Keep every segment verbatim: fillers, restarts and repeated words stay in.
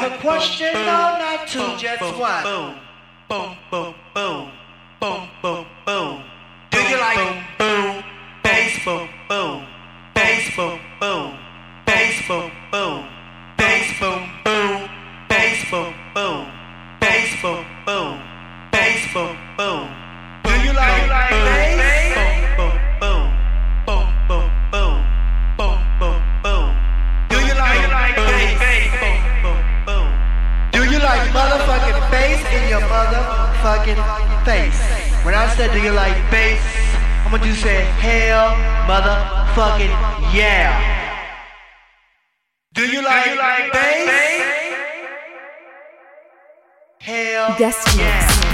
a question, no, not two, just one. Boom, boom, boom, boom, boom, boom, boom. Do you like boom, boom, bass, boom, boom, bass, boom, boom, bass, boom, boom, bass, boom, boom, bass, boom, boom, bass, boom, boom, bass, boom, boom. Do you like bass? Boom, boom, boom, boom, boom, boom, boom, boom, boom. Do you like bass? Boom, boom, boom. Do you like motherfucking bass in your motherfucking face? When I said do you like bass, I want you to say hell motherfucking yeah. Do you like bass? Hell Guest yeah. mix.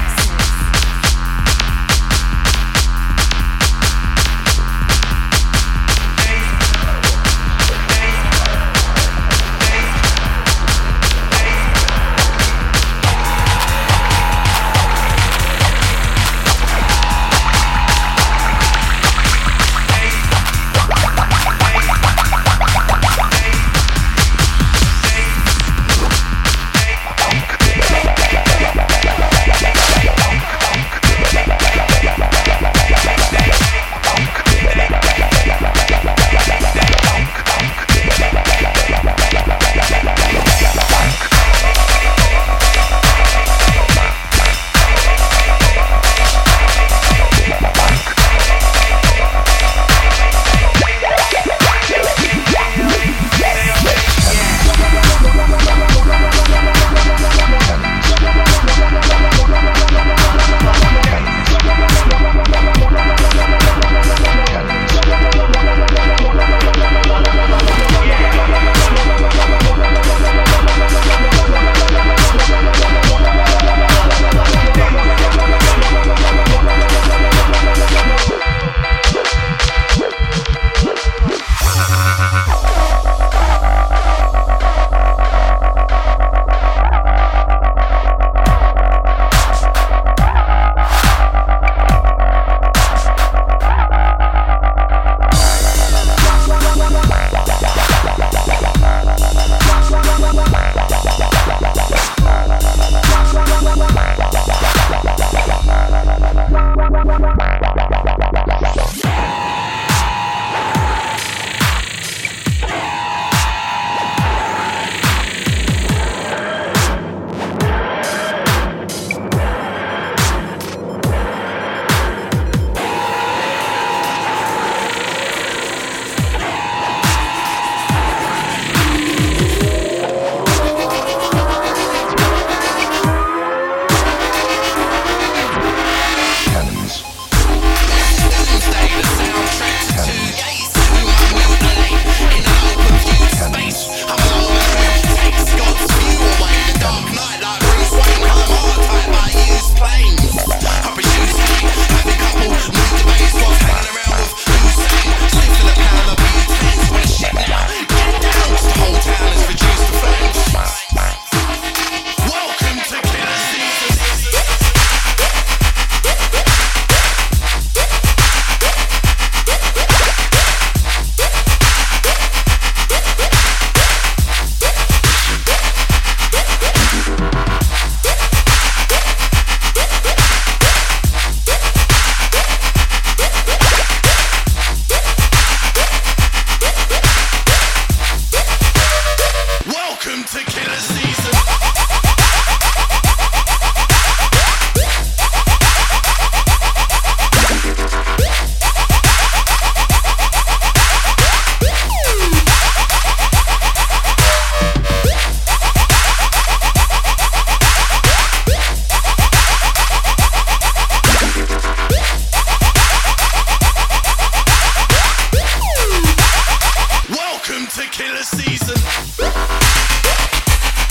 Welcome to Killer Season.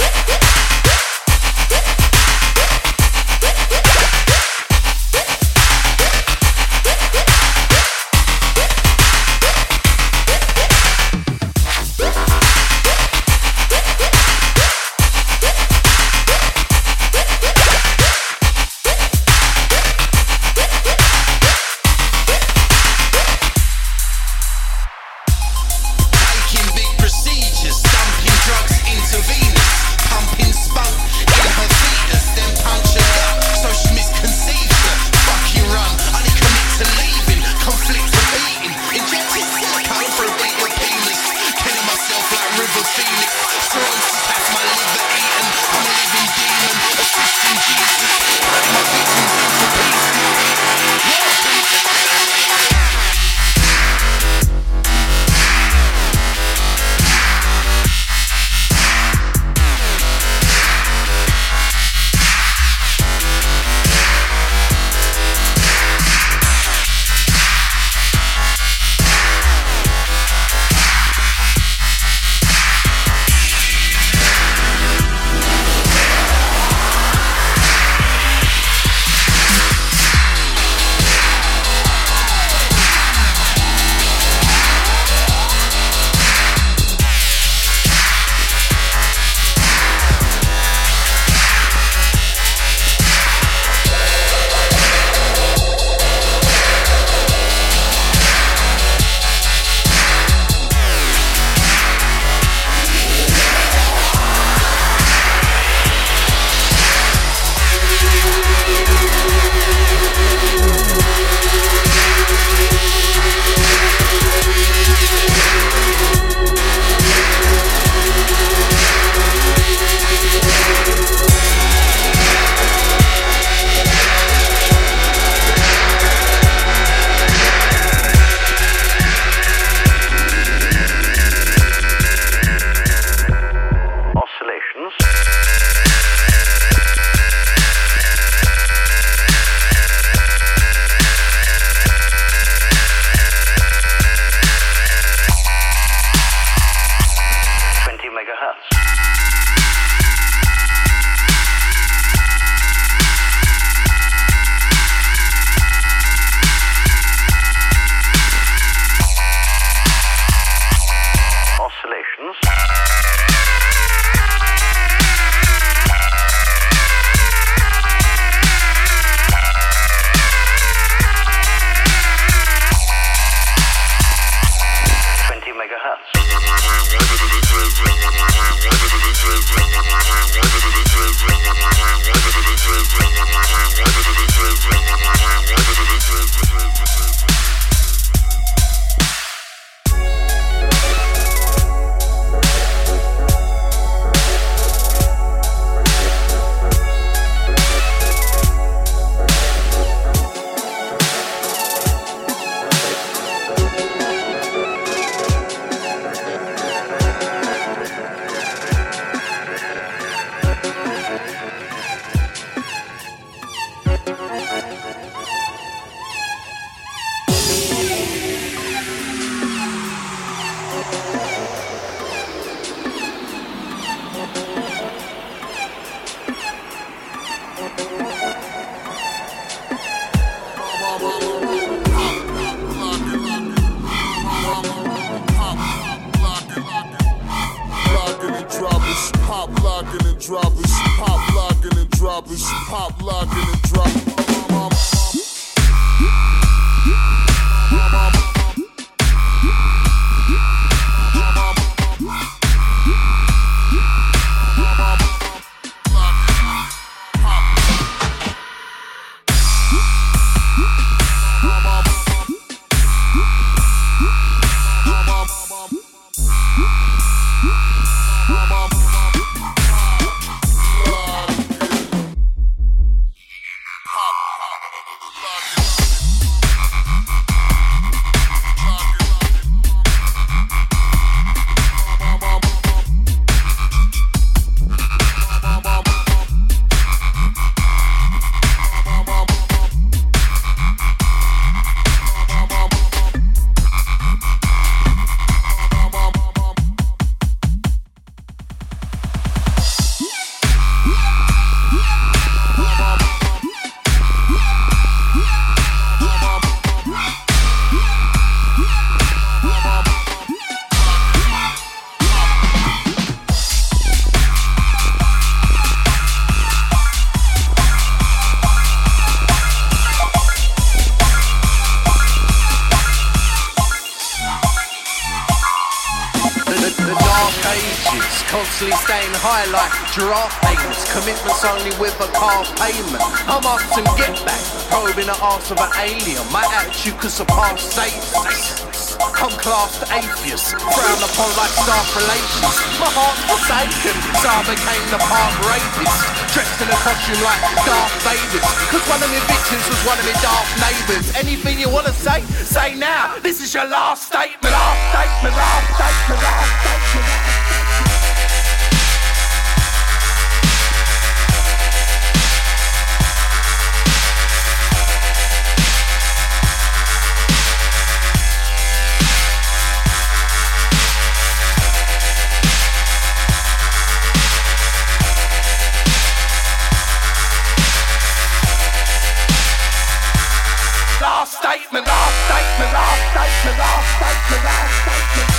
and drop it. She pop locking and drop it. She pop locking and drop it. She pop locking and drop it. Constantly staying high like giraffe payments. Commitments only with a car payment. I'm off to get back, probing the arse of an alien. My attitude could surpass Satan's. I'm classed atheist, frowned upon like staff relations. My heart's forsaken, so I became the park rapist. Dressed in a costume like Darth Vader, cause one of my victims was one of my dark neighbours. Anything you wanna say, say now. This is your last statement. Last statement, last statement, last statement. Last statement, last statement, last statement, last statement, last statement.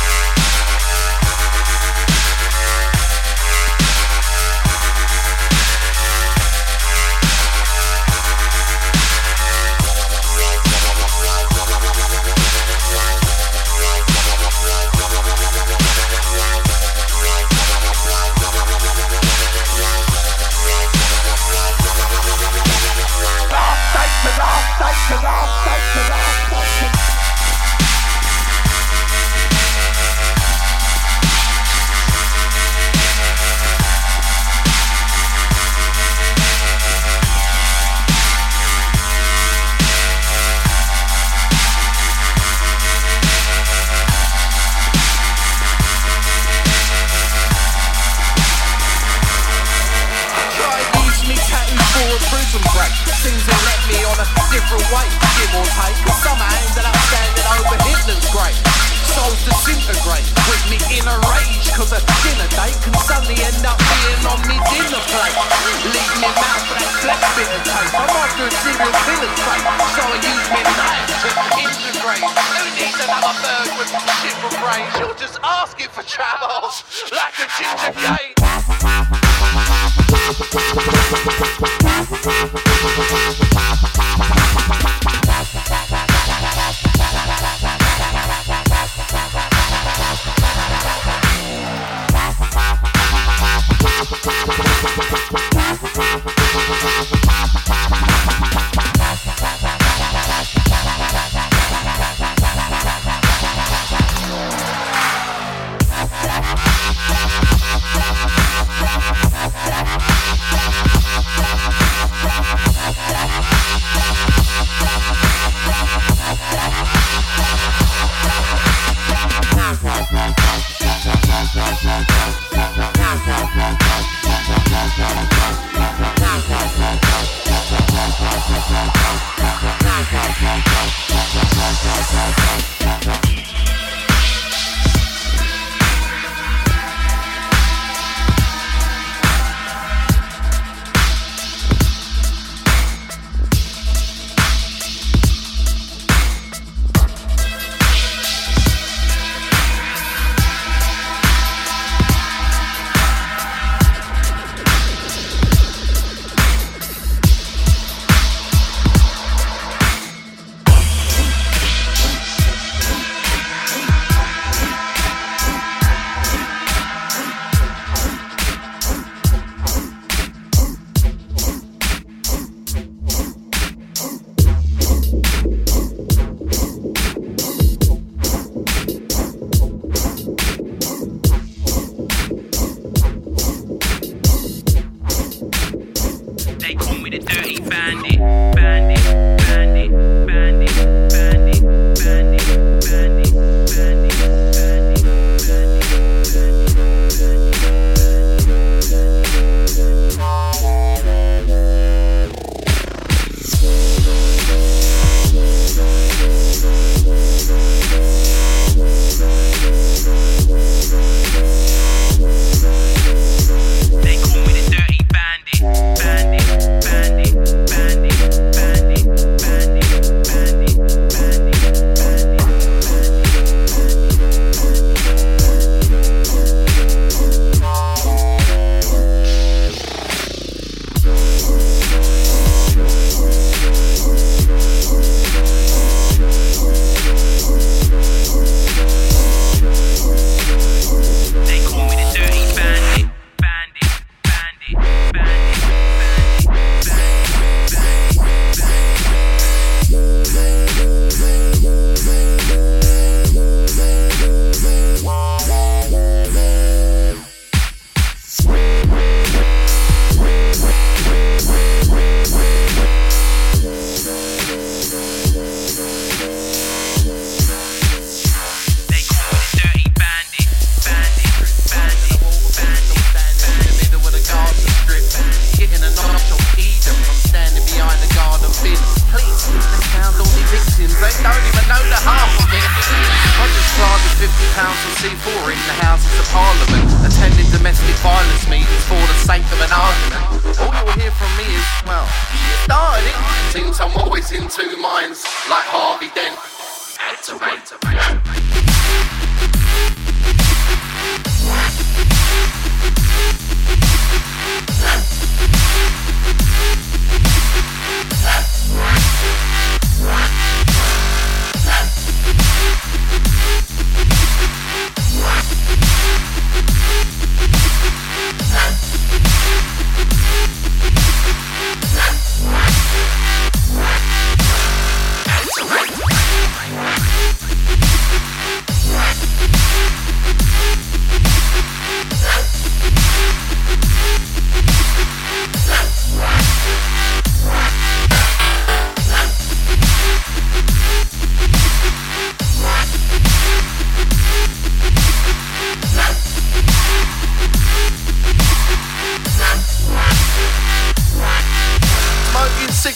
Things that led me on a different way, give or take. Cause some ended up standing over Hitler's grave. Souls disintegrate with me in a rage. Cause a dinner date can suddenly end up being on me dinner plate. Leave me mouth for that flesh bit of tape. I'm after a serial killer's fate, so I use me knife to integrate. Who needs another bird with shit for brains? You're just asking for troubles like a ginger gate.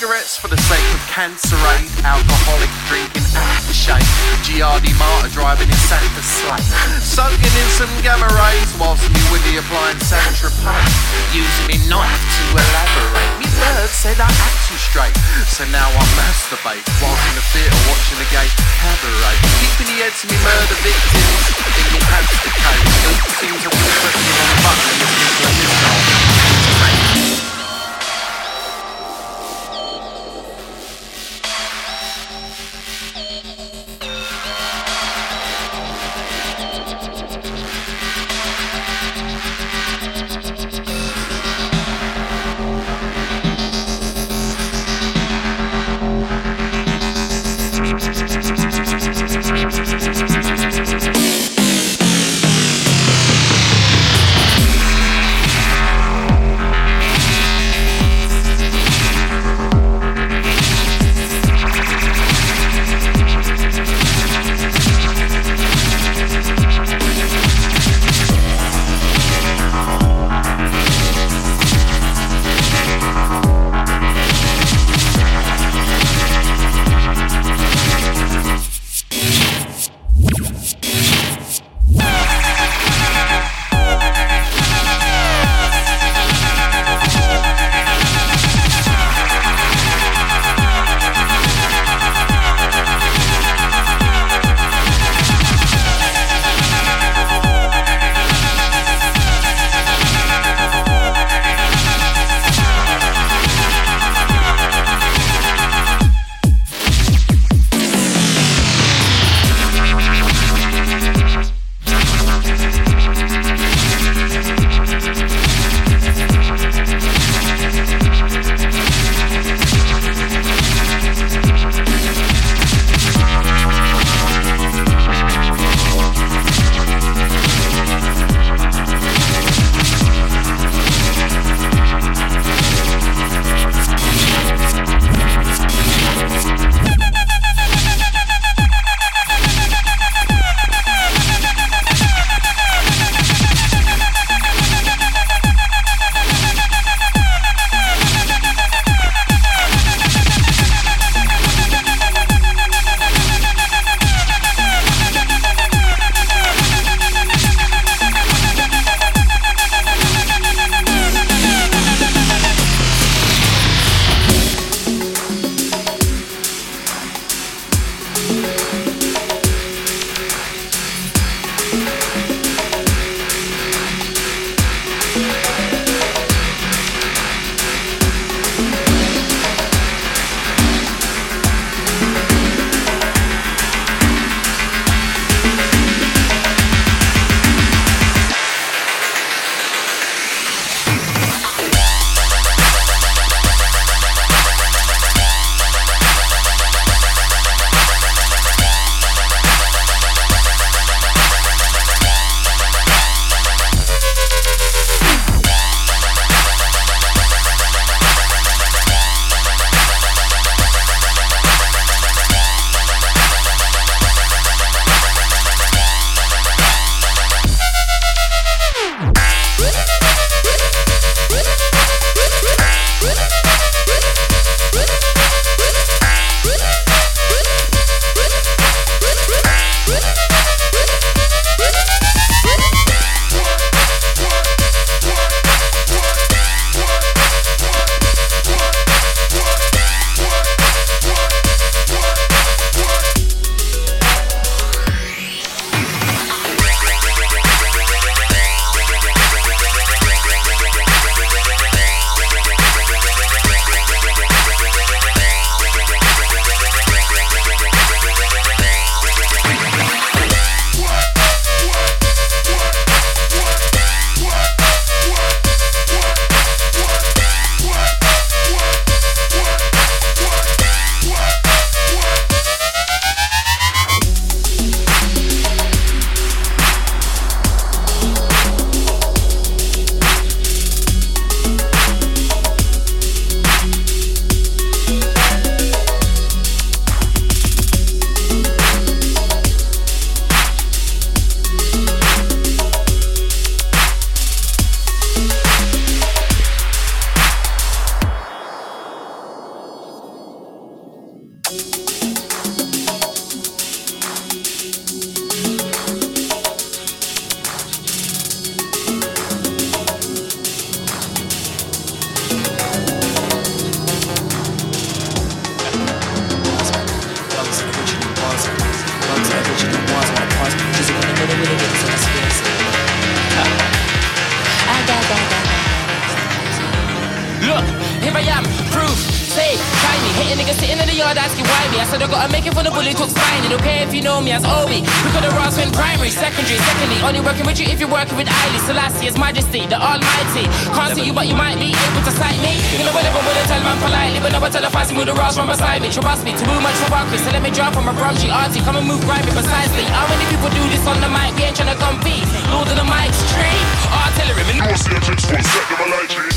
cigarettes for the sake of cancer aid, alcoholic drinking aftershave, Giardi Martyr driving in Santa Slate, soaking in some gamma rays whilst me Willie applying Saint-Tropez, using me knife to elaborate. Me bird said I act too straight, so now I masturbate whilst in the theatre watching the gay cabaret, keeping the heads of me murder victims in me hamster cage. It seems to be pressing on the button and people are missing. the yard asking why me. I said I gotta make it for the bullet took spine. Don't care if you know me as Obi. We could have Ross in primary, secondary, secondly. Only working with you if you're working with Haile Selassie, His Majesty, the Almighty. Can't see you, but you might be able to sight me. You know whatever, when I tell man politely, but never tell a fancy move the Ross from beside me. Trust me, too much for Barclays, so let me drop from a Bromshy auntie. Come and move grimy precisely. How many people do this on the mic? We ain't tryna compete. Lord of the mic, stream, artillery. You will see a tricks full set them a light tree.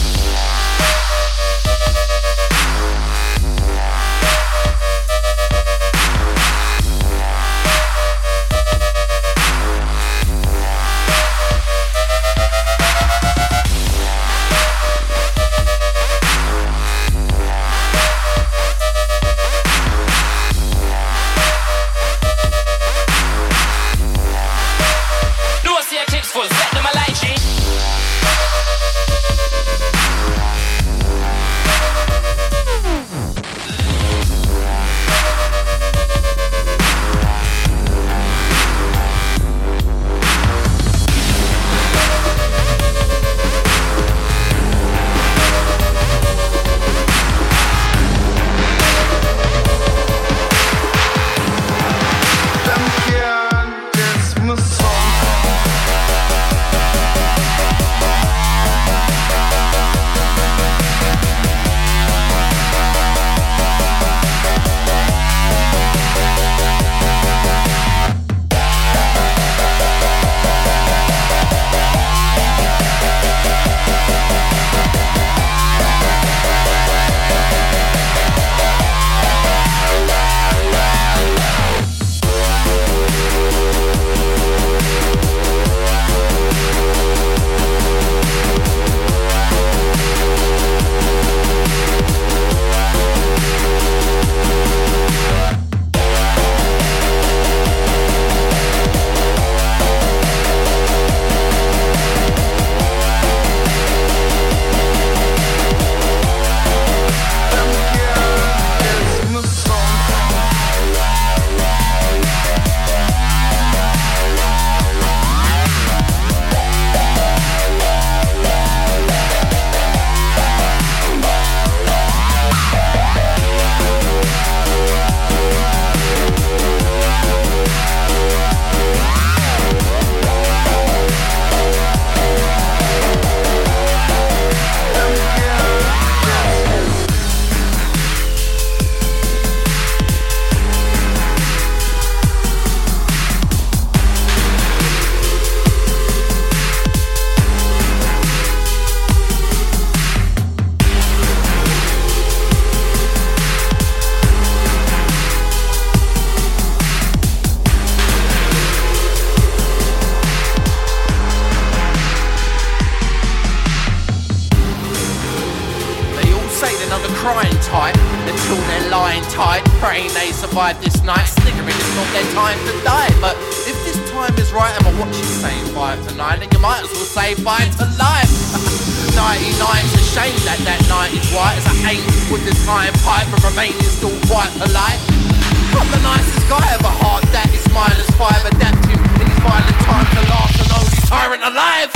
Survive this night, sniggering it's not their time to die. But if this time is right, I'ma watch you say bye to nine, then you might as well say bye to life. ninety-nine's a shame that that night is white, as I aim with this iron pipe and remaining still quite polite. I'm the nicest guy of a heart that is minus five, adapting in his violent time to last and only tyrant alive.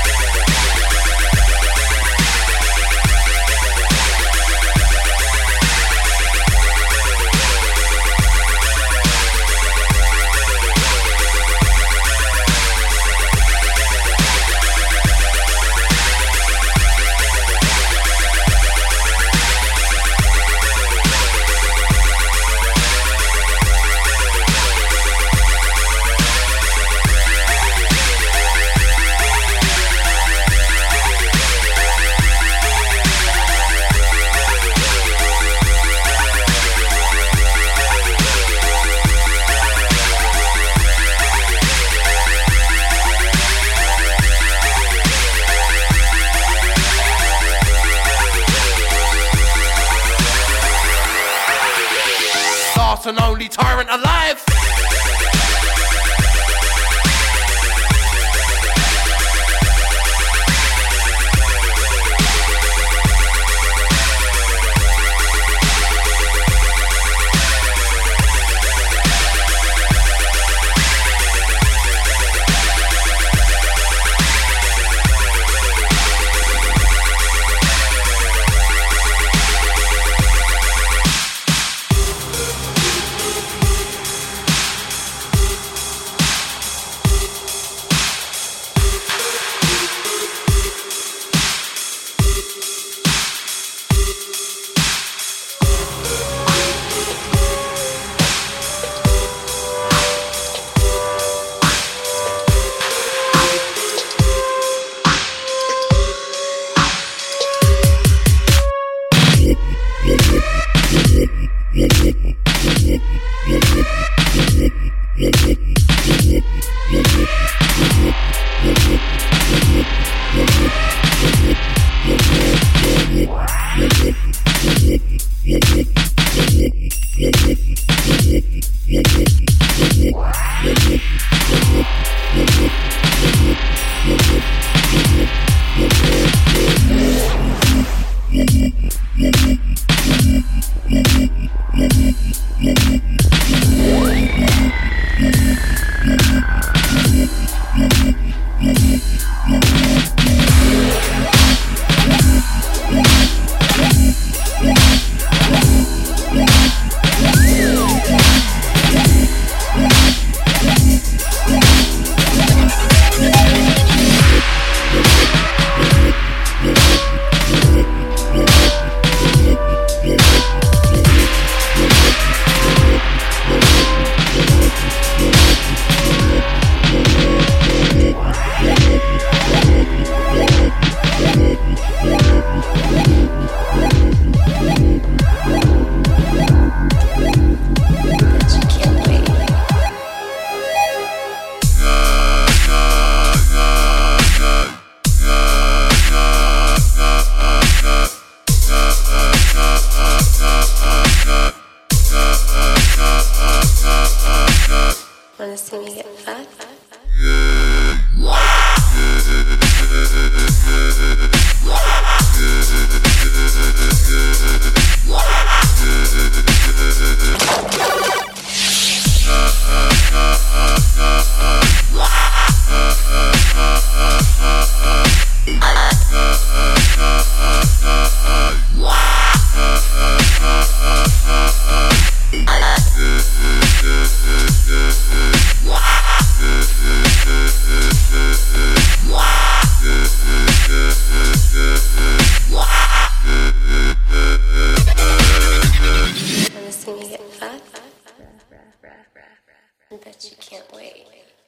And only tyrant alive. Wanna see me get fucked? Wanna see me get fucked? I bet you can't wait.